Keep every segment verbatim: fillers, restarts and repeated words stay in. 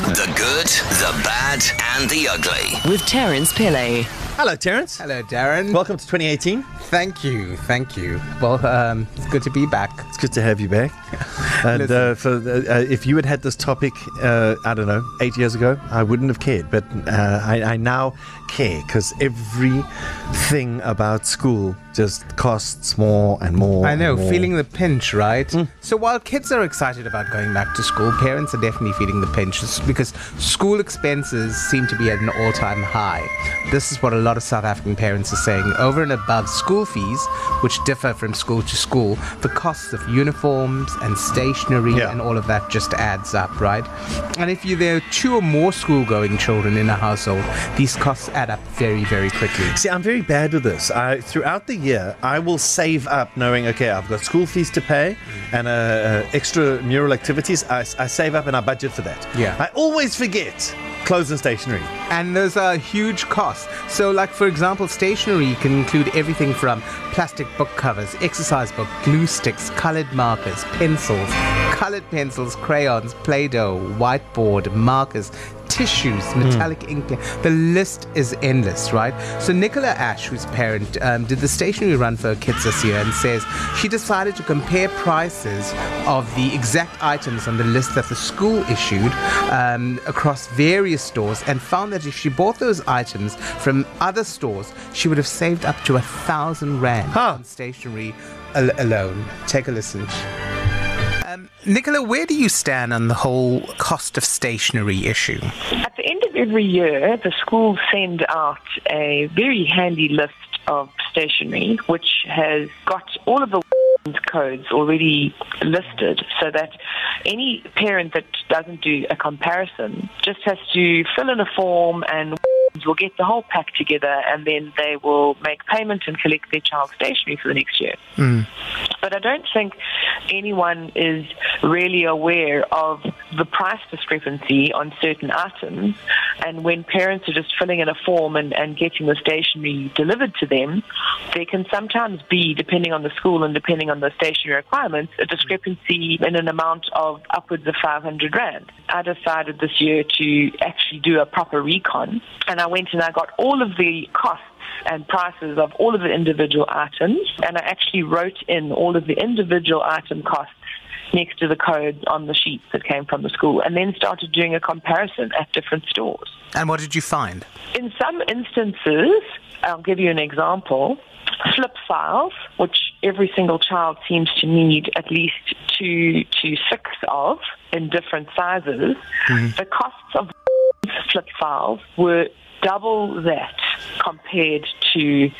The good, the bad, and the ugly. With Terence Pillay. Hello, Terence. Hello, Darren. Welcome to twenty eighteen. Thank you, thank you. Well, um, it's good to be back. It's good to have you back. And uh, for uh, if you had had this topic, uh, I don't know, eight years ago, I wouldn't have cared. But uh, I, I now care because everything about school just costs more and more. I know, and more. feeling the pinch, right? Mm. So while kids are excited about going back to school, parents are definitely feeling the pinch because school expenses seem to be at an all-time high. This is what a lot of South African parents are saying. Over and above school fees, which differ from school to school, the costs of uniforms and stationery Yeah. and all of that just adds up, right? And if you, there are two or more school-going children in a household, these costs add up very, very quickly. See, I'm very bad with this. I, throughout the year, I will save up knowing, okay, I've got school fees to pay and uh, uh, extra mural activities. I, I save up and I budget for that. Yeah. I always forget clothes and stationery. And those are huge costs. So, like, for example, stationery can include everything from plastic book covers, exercise book, glue sticks, colored markers, pencils, colored pencils, crayons, Play-Doh, whiteboard, markers, tissues, metallic mm. ink. The list is endless, right? So Nicola Ash, who's a parent, um, did the stationery run for her kids this year and says she decided to compare prices of the exact items on the list that the school issued um, across various stores and found that if she bought those items from other stores, she would have saved up to a thousand rand huh. on stationery al- alone. Take a listen. Um, Nicola, where do you stand on the whole cost of stationery issue? At the end of every year, the schools send out a very handy list of stationery, which has got all of the codes already listed, so that any parent that doesn't do a comparison just has to fill in a form and will get the whole pack together, and then they will make payment and collect their child's stationery for the next year. Mm. But I don't think anyone is really aware of the price discrepancy on certain items, and when parents are just filling in a form and, and getting the stationery delivered to them, there can sometimes be, depending on the school and depending on the stationery requirements, a discrepancy in an amount of upwards of five hundred rand. I decided this year to actually do a proper recon, and I went and I got all of the costs and prices of all of the individual items, and I actually wrote in all of the individual item costs next to the codes on the sheets that came from the school, and then started doing a comparison at different stores. And what did you find? In some instances, I'll give you an example, flip files, which every single child seems to need at least two to six of in different sizes, mm-hmm. the costs of flip files were double that compared to...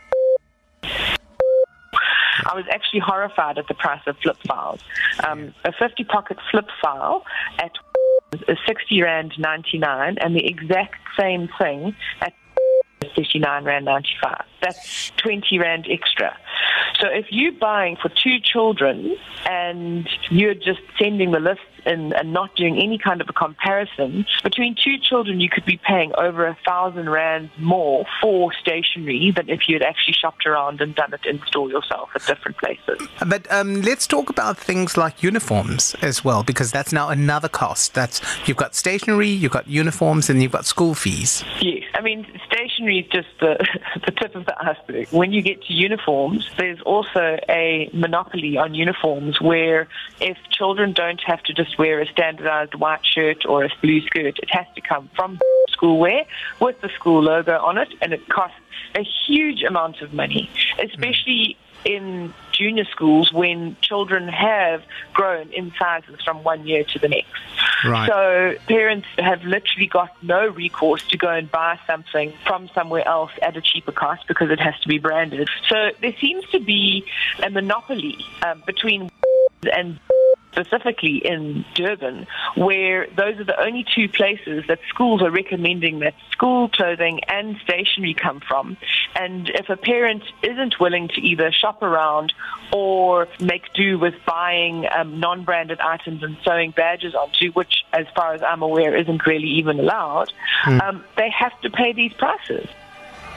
I was actually horrified at the price of flip files. Um, a fifty pocket flip file at is sixty rand ninety-nine, and the exact same thing at thirty-nine rand ninety-five. That's twenty rand extra. So if you're buying for two children and you're just sending the lists in and not doing any kind of a comparison, between two children you could be paying over a thousand rands more for stationery than if you had actually shopped around and done it in store yourself at different places. But um, let's talk about things like uniforms as well, because that's now another cost. That's you've got stationery, you've got uniforms, and you've got school fees. Yes, I mean stationery is just the the tip of the iceberg. When you get to uniforms, there's also a monopoly on uniforms where if children don't have to just wear a standardized white shirt or a blue skirt, it has to come from school wear with the school logo on it, and it costs a huge amount of money, especially in junior schools when children have grown in sizes from one year to the next. Right. So parents have literally got no recourse to go and buy something from somewhere else at a cheaper cost because it has to be branded. So there seems to be a monopoly um, between and specifically in Durban, where those are the only two places that schools are recommending that school clothing and stationery come from. And if a parent isn't willing to either shop around or make do with buying um, non-branded items and sewing badges onto, which, as far as I'm aware, isn't really even allowed, mm. um, they have to pay these prices.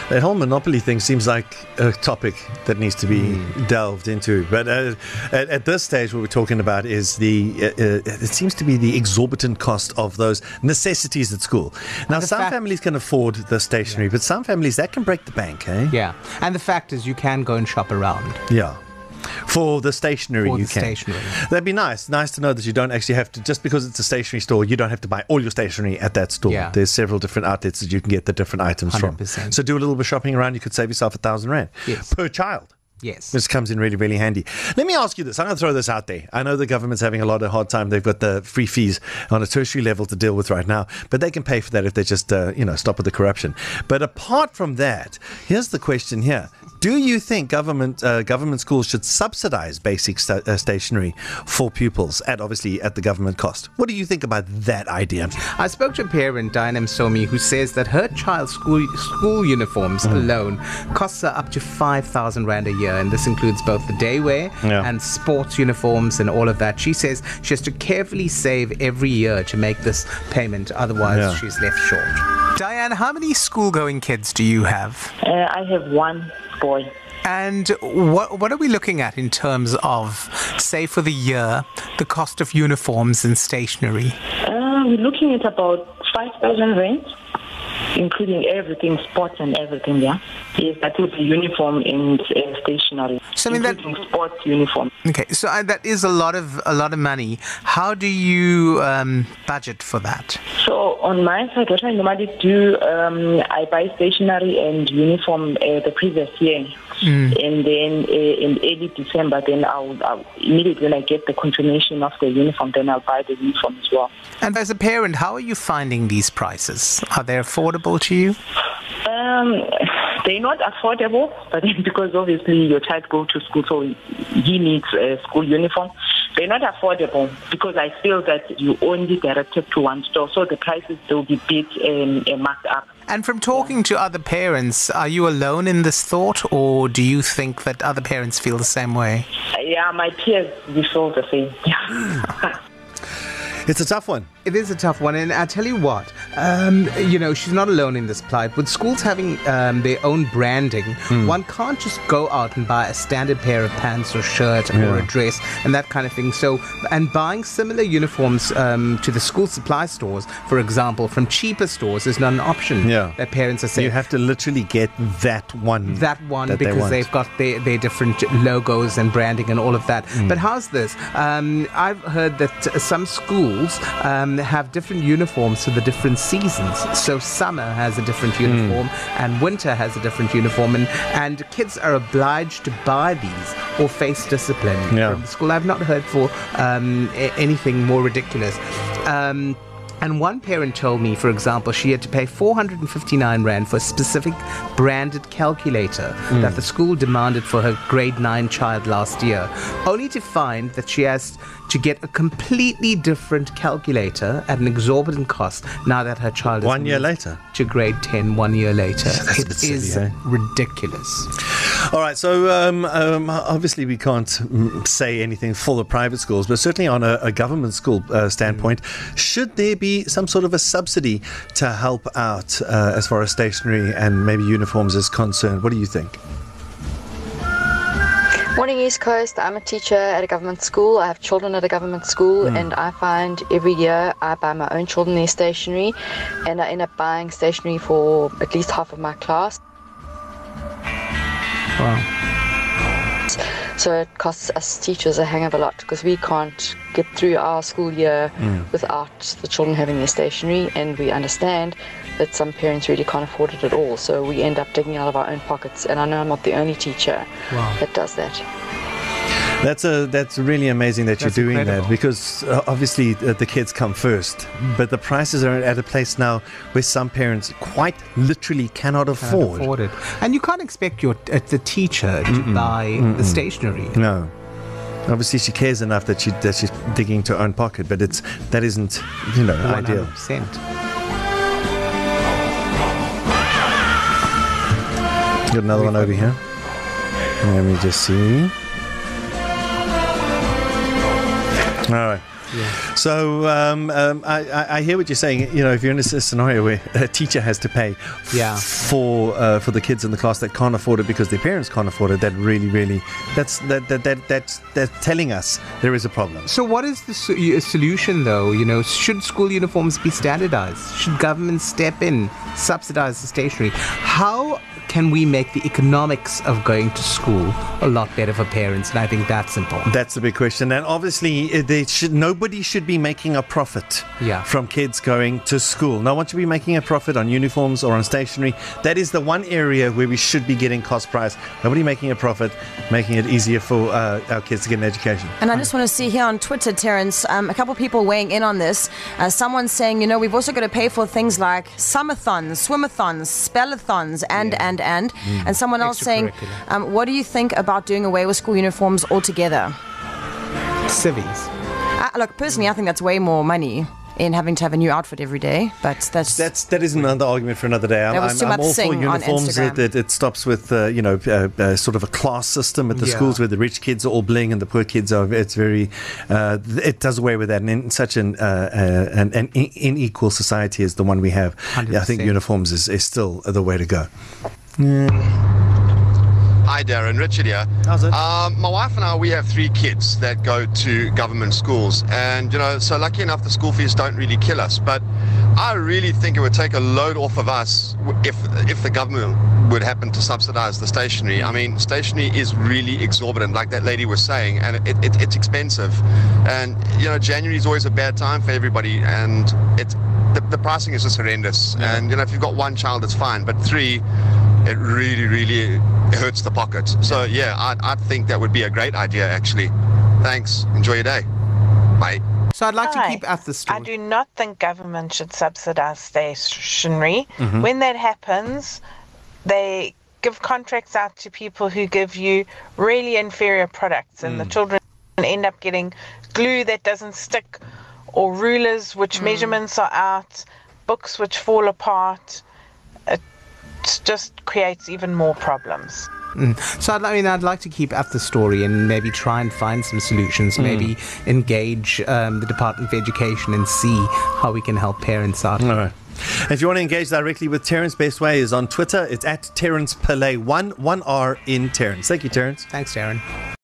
That whole monopoly thing seems like a topic that needs to be mm. delved into. But uh, at, at this stage, what we're talking about is the, uh, uh, it seems to be the exorbitant cost of those necessities at school. Now, some fact- families can afford the stationery, yeah. but some families, that can break the bank, eh? Yeah. And the fact is, you can go and shop around. Yeah. For the stationery, For you the can. Stationery. That'd be nice. Nice to know that you don't actually have to, just because it's a stationery store, you don't have to buy all your stationery at that store. Yeah. There's several different outlets that you can get the different items one hundred percent. from. So do a little bit of shopping around, you could save yourself a thousand rand yes. per child. Yes. This comes in really, really handy. Let me ask you this. I'm going to throw this out there. I know the government's having a lot of hard time. They've got the free fees on a tertiary level to deal with right now, but they can pay for that if they just, uh, you know, stop with the corruption. But apart from that, here's the question here. Do you think government uh, government schools should subsidize basic sta- uh, stationery for pupils at obviously at the government cost? What do you think about that idea? I spoke to a parent, Diana Msomi, who says that her child's school school uniforms mm. alone costs her up to five thousand rand a year, and this includes both the day wear yeah. and sports uniforms and all of that. She says she has to carefully save every year to make this payment, otherwise yeah. she's left short. Diane, how many school-going kids do you have? Uh, I have one boy. And what what are we looking at in terms of, say, for the year, the cost of uniforms and stationery? Uh, we're looking at about five thousand rand, including everything, sports and everything, yeah? Yes, that would be uniform and uh, stationery, so, I mean, including that, sports uniform. Okay, so uh, that is a lot of a lot of money. How do you um, budget for that? So on my side, what I normally do, um, I buy stationery and uniform uh, the previous year. Mm. And then uh, in early December, then I'll, I'll immediately when I get the confirmation of the uniform, then I'll buy the uniform as well. And as a parent, how are you finding these prices? Are they affordable to you? Um, they're not affordable, but because obviously your child goes to school, so he needs a school uniform. They're not affordable because I feel that you only directed to one store, so the prices will be bit um, uh, marked up. And from talking to other parents, are you alone in this thought, or do you think that other parents feel the same way? Uh, yeah, my peers, we feel the same. Yeah. It's a tough one. It is a tough one, and I tell you what, um, you know, she's not alone in this plight. With schools having um, their own branding, mm. one can't just go out and buy a standard pair of pants or shirt yeah. or a dress and that kind of thing. So, and buying similar uniforms um, to the school supply stores, for example, from cheaper stores is not an option. Yeah. That parents are saying. You have to literally get that one. That one, that because they they've got their, their different logos and branding and all of that. Mm. But how's this? Um, I've heard that some schools um, have different uniforms for the different seasons. So summer has a different uniform mm. and winter has a different uniform, and, and kids are obliged to buy these or face discipline yeah. from the school. I've not heard for um, a- anything more ridiculous. Um, And one parent told me, for example, she had to pay four hundred fifty-nine rand for a specific branded calculator mm. that the school demanded for her grade nine child last year, only to find that she has to get a completely different calculator at an exorbitant cost now that her child is one year later to grade ten, one year later. That's it silly, is eh? ridiculous. All right, so um, um, obviously we can't say anything for the private schools, but certainly on a, a government school uh, standpoint, mm. should there be some sort of a subsidy to help out uh, as far as stationery and maybe uniforms is concerned? What do you think? Morning East Coast. I'm a teacher at a government school. I have children at a government school mm. and I find every year I buy my own children their stationery, and I end up buying stationery for at least half of my class. Wow. So it costs us teachers a hang of a lot because we can't get through our school year mm. without the children having their stationery, and we understand that some parents really can't afford it at all. So we end up digging out of our own pockets, and I know I'm not the only teacher wow. that does that. That's a that's really amazing that that's you're doing incredible. that, because uh, obviously uh, the kids come first, but the prices are at a place now where some parents quite literally cannot afford, can't afford it, and you can't expect your uh, the teacher to Mm-mm. buy Mm-mm. the stationery. No, obviously she cares enough that she that she's digging into her own pocket, but it's that isn't you know one hundred ideal. percent. Got another We've one over here. Let me just see. All right. Yeah. So um, um, I, I, I hear what you're saying. You know, if you're in a scenario where a teacher has to pay Yeah. for uh, for the kids in the class that can't afford it because their parents can't afford it, that really, really, that's that that, that that's that's telling us there is a problem. So what is the so- solution, though? You know, should school uniforms be standardized? Should government step in, subsidize the stationery? How can we make the economics of going to school a lot better for parents? And I think that's important. That's the big question. And obviously, uh, they should, nobody should be making a profit Yeah. from kids going to school. No one should be making a profit on uniforms or on stationery. That is the one area where we should be getting cost price. Nobody making a profit, making it easier for uh, our kids to get an education. And I just want to see here on Twitter, Terence, um, a couple people weighing in on this. Uh, someone's saying, you know, we've also got to pay for things like sumathons, swimathons, spellathons, and, Yeah. and, and. And someone else saying, Extracurricular. um, what do you think about doing away with school uniforms altogether? Civvies. Uh, look, personally, I think that's way more money in having to have a new outfit every day, but that's... That's that is another argument for another day. I'm, There was I'm, too I'm much all for sing on uniforms. Instagram. It, it, it stops with uh, you know uh, uh, sort of a class system at the Yeah. schools where the rich kids are all bling and the poor kids are. It's very. Uh, it does away with that. And in such an uh, uh, an, an in- unequal society as the one we have, one hundred yeah, I think percent. uniforms is, is still the way to go. Hi Darren, Richard here. How's it? Um, my wife and I, we have three kids that go to government schools, and you know, so lucky enough the school fees don't really kill us, but I really think it would take a load off of us if if the government would happen to subsidize the stationery. I mean, stationery is really exorbitant, like that lady was saying, and it, it, it's expensive, and you know, January is always a bad time for everybody, and it's the, the pricing is just horrendous. Yeah. And you know, if you've got one child, it's fine, but three, it really, really hurts the pocket. So yeah, I I think that would be a great idea actually. Thanks. Enjoy your day. Bye. So I'd like Hi. to keep at the I story. do not think government should subsidize stationery. Mm-hmm. When that happens, they give contracts out to people who give you really inferior products, and the Mm. children end up getting glue that doesn't stick, or rulers which measurements are out, books which fall apart. It just creates even more problems. So I'd, I mean, I'd like to keep up the story and maybe try and find some solutions. Maybe engage um, the Department of Education and see how we can help parents out. All right. If you want to engage directly with Terence, best way is on Twitter. It's at Terence Pillay, one one R in Terence. Thank you, Terence. Thanks, Darren.